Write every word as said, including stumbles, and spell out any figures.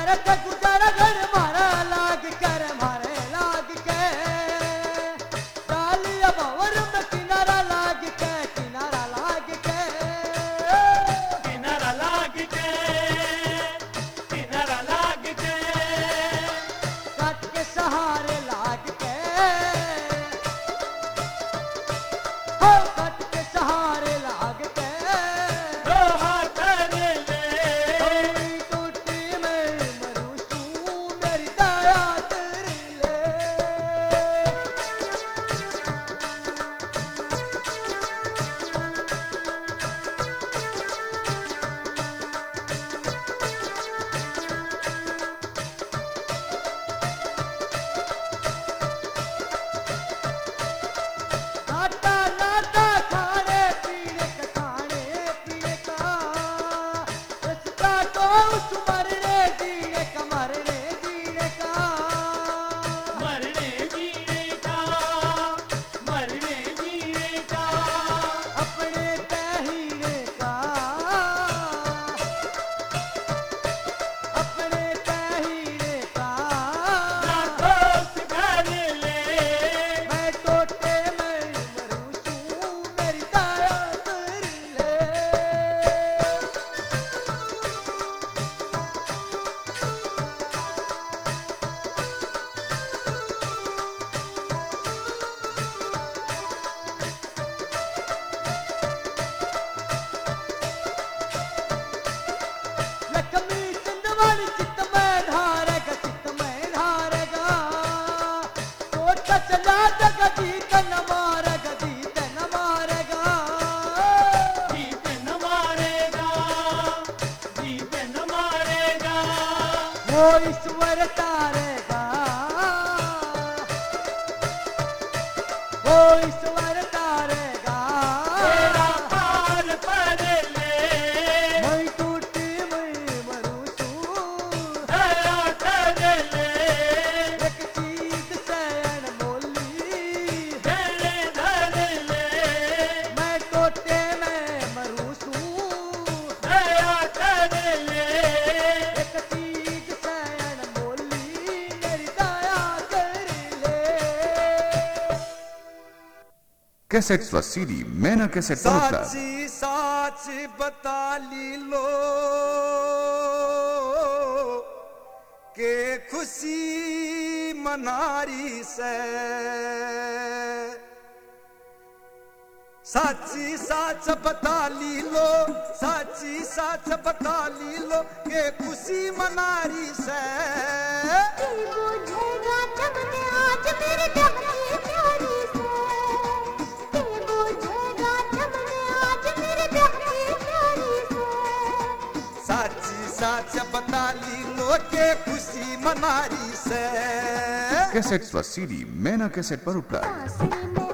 करत गुजारा घर मारा लाग कर मारे लाग के डालिया भंवर में किनारा लाग के किनारा लाग के किनारा लाग के किनारा लाग के कट के सहारे लाग के हो कट के सहारे लाग के रोहा कर ले टूटी में मरूं तू मेरी दया कर ले नाटा नाटा खाने पीने का खाने पीने का रस्ता तो उस मरने जीने का मरने जीने का मरने जीने का मरने जीने का अपने तहीने का अपने तहीने का दोस्त कर ले मैं टोटे में मरूं तू मेरी दया कर ले लक्ष्मी चंदवाली चित्त में धारेगा चित्त में धारेगा टोटा चला देगा जीत न मारेगा जीत न मारेगा जीत न मारेगा जीत न मारेगा वो ईश्वर तारेगा वो ईश्वर तारेगा तेरा पार पर ले मैं टूटी मैं मरूं तू दया कर ले एक चीज से अनमोली धरे धर ले मैं टोटे में मरूं तू दया कर ले एक चीज से अनमोली मेरी दया कर ले कैसेट्स व सीडी मैना कैसेट पर उपलब्ध। साची साच बता ली लो के खुशी मनारी से साची साच बता ली लो साची साच बता ली लो के खुशी मनारी से बुझेगा जब मैं आज मेरे दम की प्यारी से बुझेगा जब मैं आज मेरे दम की प्यारी से साची साच बता ली लो के खुशी मनारी से कैसेट्स व सीडी मैना कैसेट पर उपलब्ध। काशी में